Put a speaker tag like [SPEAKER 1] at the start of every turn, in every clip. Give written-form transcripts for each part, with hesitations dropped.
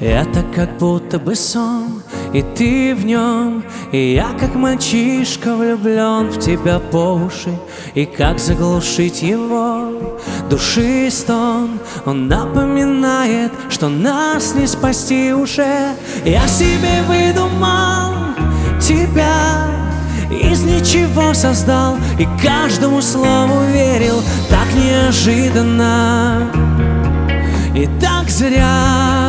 [SPEAKER 1] Это как будто бы сон, и ты в нем, и я как мальчишка влюблен в тебя по уши. И как заглушить его души стон? Он напоминает, что нас не спасти уже. Я себе выдумал тебя, из ничего создал, и каждому слову верил так неожиданно и так зря.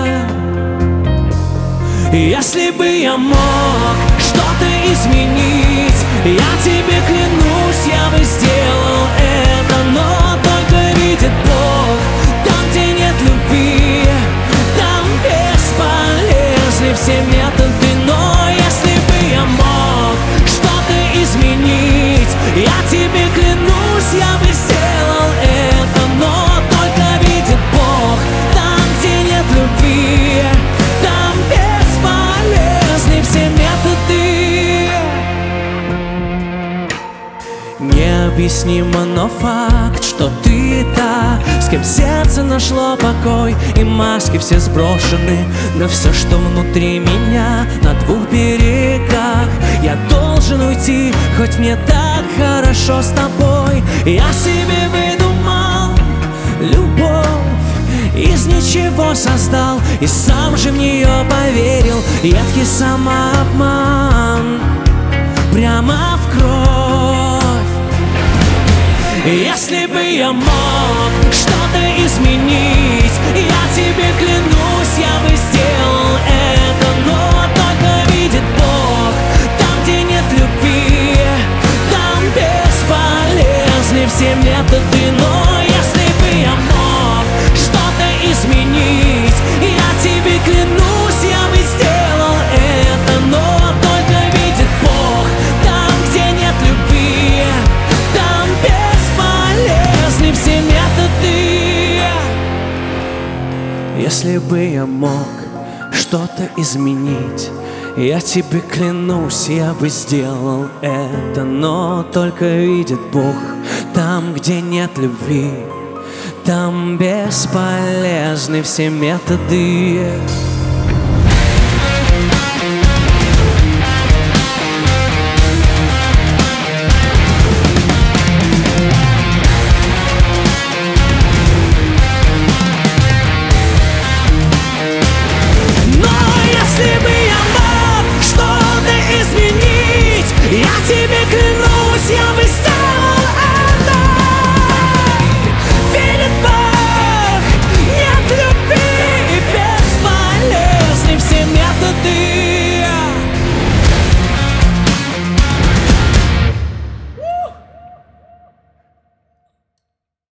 [SPEAKER 1] Если бы я мог что-то изменить, я тебе клянусь, я бы сделал это. Но только видит Бог, там, где нет любви, там бесполезны все методы. Но если бы я мог что-то изменить, я тебе клянусь, я бы сделал это. Но только видит Бог, там, где нет любви, там бесполезны все методы. Необъяснимо, но факт, что ты та, с кем сердце нашло покой, и маски все сброшены на все, что внутри меня. На двух берегах я должен уйти, хоть мне так хорошо с тобой. Я себе выдумал любовь, из ничего создал, и сам же в нее поверил. Едкий самообман прямо в кровь. Если бы я мог что-то изменить, я тебе клянусь, я бы сделал это. Но только видит Бог, там, где нет любви, там бесполезны все методы. Но если бы я мог что-то изменить, я тебе клянусь, я бы сделал это. Но только видит Бог, там, где нет любви, там бесполезны все методы. Если бы я мог что-то изменить, я тебе клянусь, я бы сделал это. Но только видит Бог, там, где нет любви, там бесполезны все методы.